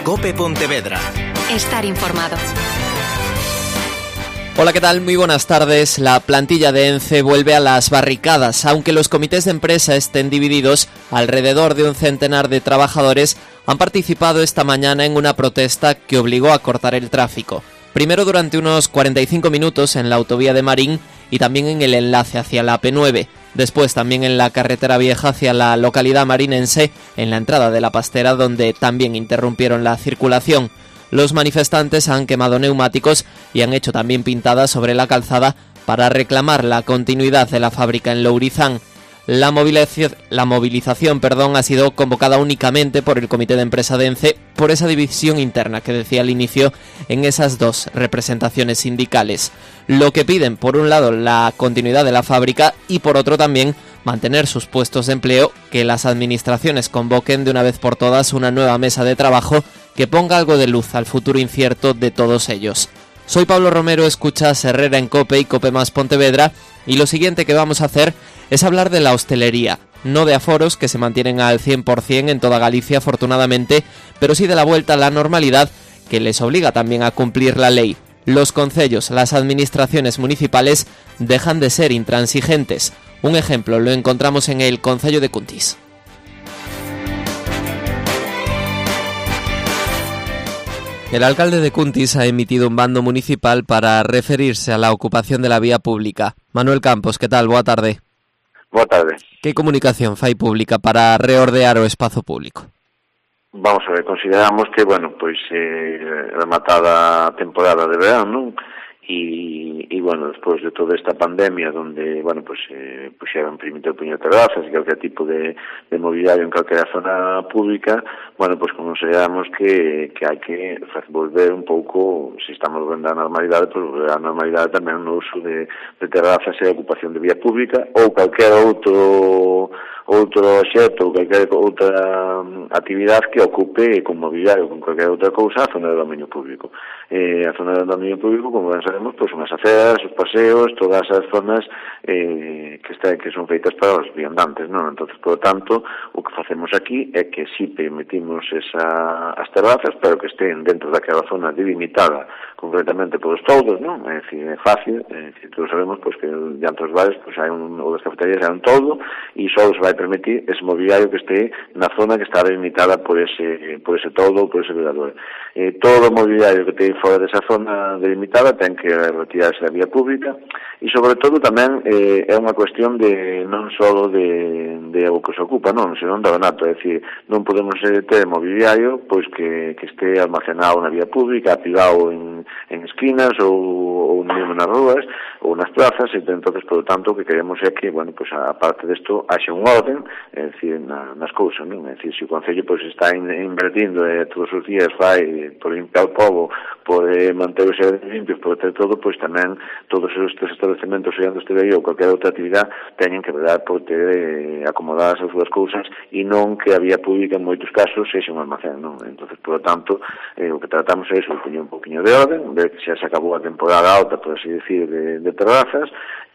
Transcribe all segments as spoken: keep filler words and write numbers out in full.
COPE Pontevedra. Estar informado. Hola, ¿qué tal? Muy buenas tardes. La plantilla de ENCE vuelve a las barricadas. Aunque los comités de empresa estén divididos, alrededor de un centenar de trabajadores han participado esta mañana en una protesta que obligó a cortar el tráfico. Primero durante unos cuarenta y cinco minutos en la autovía de Marín y también en el enlace hacia la A P nueve. Después también en la carretera vieja hacia la localidad marinense, en la entrada de La Pastera, donde también interrumpieron la circulación. Los manifestantes han quemado neumáticos y han hecho también pintadas sobre la calzada para reclamar la continuidad de la fábrica en Lourizán. La movilización, la movilización perdón, ha sido convocada únicamente por el comité de empresa de ENCE por esa división interna que decía al inicio en esas dos representaciones sindicales. Lo que piden, por un lado, la continuidad de la fábrica y por otro también mantener sus puestos de empleo, que las administraciones convoquen de una vez por todas una nueva mesa de trabajo que ponga algo de luz al futuro incierto de todos ellos. Soy Pablo Romero, escuchas Herrera en COPE y COPE más Pontevedra, y lo siguiente que vamos a hacer es hablar de la hostelería, no de aforos que se mantienen al cien por ciento en toda Galicia afortunadamente, pero sí de la vuelta a la normalidad que les obliga también a cumplir la ley. Los concellos, las administraciones municipales dejan de ser intransigentes. Un ejemplo lo encontramos en el concello de Cuntis. El alcalde de Cuntis ha emitido un bando municipal para referirse a la ocupación de la vía pública. Manuel Campos, ¿qué tal? Boa tarde. Boa tarde. Que comunicación fai pública para reordear o espazo público? Vamos a ver, consideramos que, bueno, pois eh, rematada a temporada de verán, non? E, e, bueno, despois de toda esta pandemia donde, bueno, pois eh, puxeron permitir o puño de terrazas e calquer tipo de, de mobiliario en calquera zona pública, bueno, pois consideramos que, que hai que volver un pouco, se estamos volvendo á normalidade, pois volver á normalidade tamén no uso de, de terrazas e ocupación de vía pública ou calquer outro outro obxecto ou calquer outra actividade que ocupe con mobiliario, con calquer outra cousa a zona de dominio público. Eh, a zona de dominio público, como ben sabemos, pois unhas aceras, os paseos, todas as zonas eh, que, está, que son feitas para os viandantes, non? Entonces, por lo tanto, o que facemos aquí é que si permitimos esa, as terrazas, pero que estén dentro daquela zona delimitada concretamente polos toldos, non? É dicir, é fácil, é dicir, todos sabemos pois, que diante dos bares pois, hai un, ou das cafeterías hai un toldo e só se vai permitir ese mobiliario que este na zona que está delimitada por ese, por ese toldo ou por ese velador. Eh, todo o mobiliario que ten fora desa zona delimitada ten que retirarse da vía pública e sobre todo tamén eh, é unha cuestión de non só de, de o que se ocupa, non, senón do donato, é dicir, non podemos eh, ter mobiliario pois que, que este almacenado na vía pública, apilado en, en esquinas ou, ou mesmo nas ruas ou nas plazas, e entonces, por lo tanto, o que queremos é que, bueno, pois a parte desto haxe un orden, é dicir, na, nas cousas, non? É dicir, se o Concello pois está in, invertindo eh, todos os días fai por limpiar o pobo, por eh, manter os xardíns limpios, por ter todo, pois tamén todos estes establecementos sean do hostelería ou calquer outra actividade teñen que velar por ter eh, acomodadas as súas cousas e non que a vía pública en moitos casos sexa un almacén, non? Entonces, por lo tanto, eh, o que tratamos é iso, poñer un poquinho de orden, ver que xa se acabou a temporada alta, por así decir, de, de terrazas,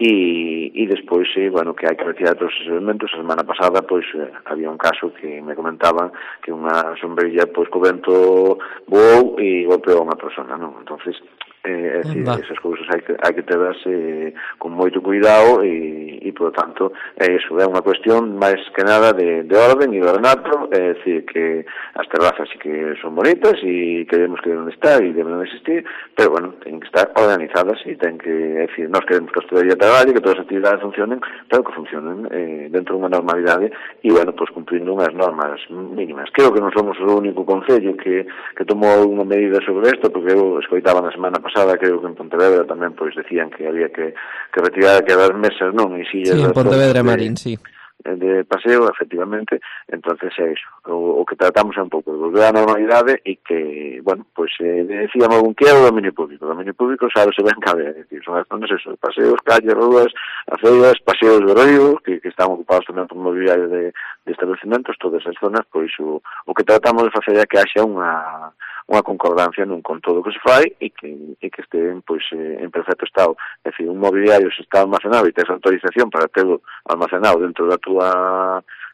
e, e despois, eh, bueno, que hai que retirar todos os elementos. A semana pasada, pois, eh, había un caso que me comentaban que unha sombrilla, pois, co vento voou e golpeou a unha persona, non? Entonces, eh, é dicir, esas cousas hai que, hai que terlas eh, con moito cuidado e, e, por lo tanto, é iso, é unha cuestión máis que nada de, de orden e de ornato, é dicir, que as terrazas sí que son bonitas e queremos que deben estar e deben existir, pero, bueno, ten que estar organizadas e ten que, é dicir, nós queremos que a hostelería traballe, que todas as actividades funcionen, pero que funcionen eh, dentro dunha normalidade e, bueno, pois cumprindo unhas normas mínimas. Creo que non somos o único concello que, que tomou unha medida sobre isto, porque eu escoitaba na semana pasada, creo que en Pontevedra tamén pois decían que había que, que retirar aquelas mesas, non? E sillas, sí, en Pontevedra e Marín, sí. De paseo, efectivamente, entonces é iso. O, o que tratamos é un pouco de volver á normalidade e que, bueno, pois eh, decíamos un que é o dominio público. O dominio público sabe se ben cabe, é dicir, son as zonas eso, paseos, calles, rúas, aceiras, paseos de río, que, que están ocupados tamén por mobiliario de, de estabelecimentos, todas as zonas, pois o, o que tratamos de facer é que haxa unha unha concordancia nun con todo o que se fai e que, e que estén pois, en perfecto estado. É dicir, un mobiliario se está almacenado e tes autorización para terlo almacenado dentro da túa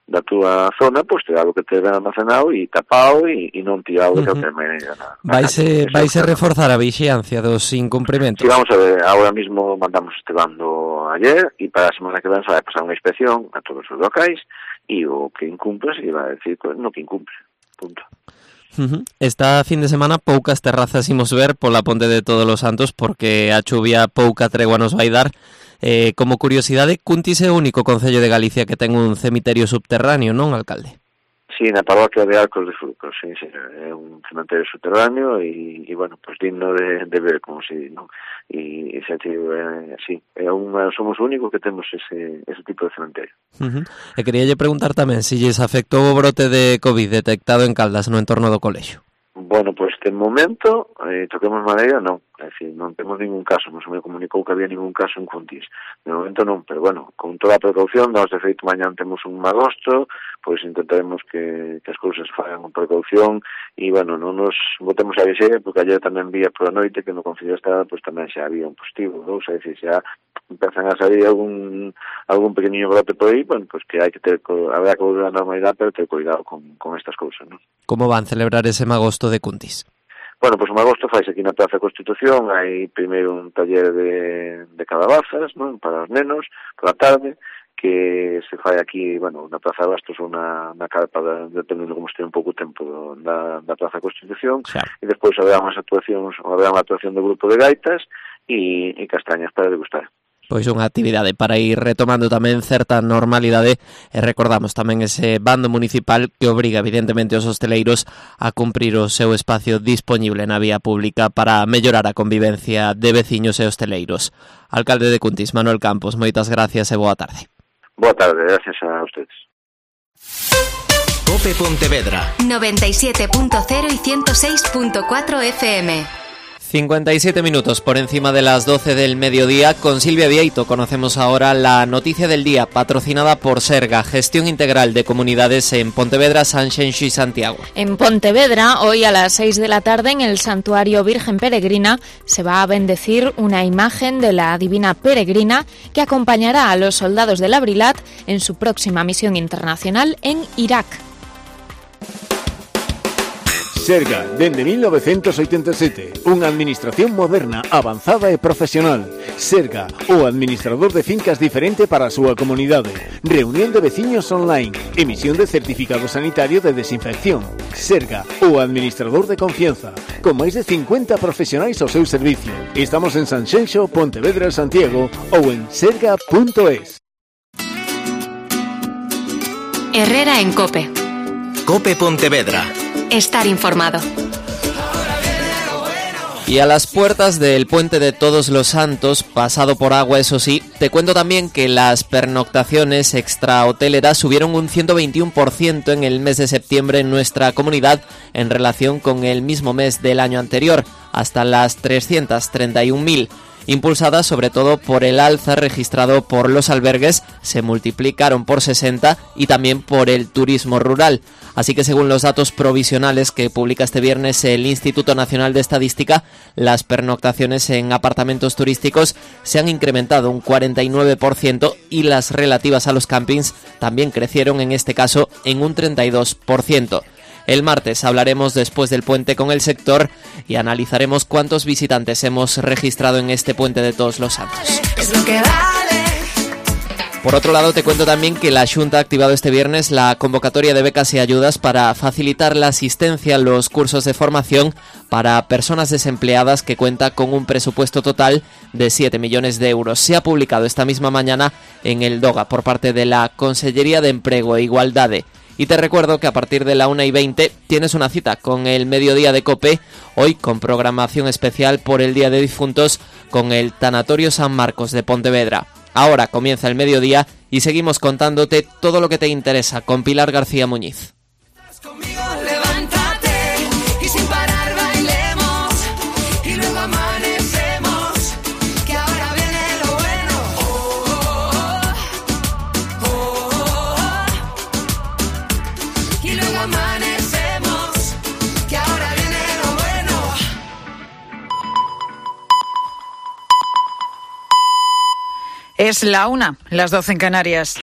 da túa zona, pois te dá o que te ven almacenado e tapado e, e non tirado de calquera maneira. Vaise, vaise reforzar a vixiancia dos incumprimentos? Sí, vamos a ver, ahora mismo mandamos este bando ayer e para a semana que ven vai pasar unha inspección a todos os locais e o que incumpre se vai a decir no que incumpre, punto. Uh-huh. Esta fin de semana poucas terrazas imos ver pola Ponte de Todos os Santos porque a chuvia pouca tregua nos vai dar. Eh, como curiosidade, Cuntis é o único concello de Galicia que ten un cemiterio subterráneo, non, alcalde? Sí, na parroquia de Arcos de Frucos, sí, sí, é un cementerio subterráneo e, e bueno, pues digno de, de ver, como se di, non? E, e xa te digo, é, sí, é un, somos o único que temos ese, ese tipo de cementerio. Uh-huh. E queríalle preguntar tamén se lles afectou o brote de COVID detectado en Caldas no entorno do colexio. Bueno, pois pues, de momento, eh, toquemos madeira, non. É dicir, non temos ningún caso, non se me comunicou que había ningún caso en Cuntis. De momento non, pero bueno, con toda a precaución, nós de feito mañán temos un agosto, pois intentaremos que, que as cousas fagan con precaución e, bueno, non nos botemos a viseira, porque ayer tamén vía por a noite que no Concello Estrada, pois tamén xa había un positivo, non? É dicir, xa empezan a salir algún algún pequeniño brote por aí, bueno, pois que hai que ter, habrá que volver a normalidade, pero ter cuidado con, con estas cousas, non? Como van celebrar ese magosto de Cuntis? Bueno, pois o magosto faise aquí na Praza Constitución, hai primeiro un taller de, de calabazas, non? Para os nenos, pola tarde, que se fai aquí, bueno, na Praza de Bastos ou na, na carpa, de, dependendo como este un pouco o tempo da, da Praza Constitución, xa. E despois haberá unhas actuacións, haberá unha actuación do grupo de gaitas e, e castañas para degustar. Pois unha actividade para ir retomando tamén certa normalidade e recordamos tamén ese bando municipal que obriga evidentemente os hosteleiros a cumprir o seu espacio dispoñible na vía pública para mellorar a convivencia de veciños e hosteleiros. Alcalde de Cuntis, Manuel Campos, moitas gracias e boa tarde. Boa tarde, gracias a ustedes. Cope Pontevedra noventa y siete punto cero y ciento seis punto cuatro F M. cincuenta y siete minutos por encima de las doce del mediodía. Con Silvia Vieito conocemos ahora la noticia del día, patrocinada por Serga, Gestión Integral de Comunidades en Pontevedra, Sanxenxo y Santiago. En Pontevedra, hoy a las seis de la tarde, en el Santuario Virgen Peregrina, se va a bendecir una imagen de la Divina Peregrina que acompañará a los soldados del Abrilat en su próxima misión internacional en Irak. Serga, dende mil novecientos oitenta e sete, unha administración moderna, avanzada e profesional. Serga, o administrador de fincas diferente para a súa comunidade. Reunión de veciños online, emisión de certificado sanitario de desinfección. Serga, o administrador de confianza, con máis de cincuenta profesionais ao seu servicio. Estamos en Sanxenxo, Pontevedra e Santiago ou en serga punto es. Herrera en Cope. Cope Pontevedra. Estar informado. Y a las puertas del Puente de Todos los Santos, pasado por agua eso sí, te cuento también que las pernoctaciones extrahoteleras subieron un ciento veintiuno por ciento en el mes de septiembre en nuestra comunidad en relación con el mismo mes del año anterior, hasta las trescientas treinta y un mil. Impulsadas sobre todo por el alza registrado por los albergues, se multiplicaron por sesenta y también por el turismo rural. Así que según los datos provisionales que publica este viernes el Instituto Nacional de Estadística, las pernoctaciones en apartamentos turísticos se han incrementado un cuarenta y nueve por ciento y las relativas a los campings también crecieron, en este caso en un treinta y dos por ciento. El martes hablaremos después del puente con el sector y analizaremos cuántos visitantes hemos registrado en este Puente de Todos los Santos. Por otro lado, te cuento también que la Xunta ha activado este viernes la convocatoria de becas y ayudas para facilitar la asistencia a los cursos de formación para personas desempleadas, que cuenta con un presupuesto total de siete millones de euros. Se ha publicado esta misma mañana en el DOGA por parte de la Consellería de Emprego e Igualdade. Y te recuerdo que a partir de la una y veinte tienes una cita con el Mediodía de Cope, hoy con programación especial por el Día de Difuntos con el Tanatorio San Marcos de Pontevedra. Ahora comienza el mediodía y seguimos contándote todo lo que te interesa con Pilar García Muñiz. Es la una, las doce en Canarias.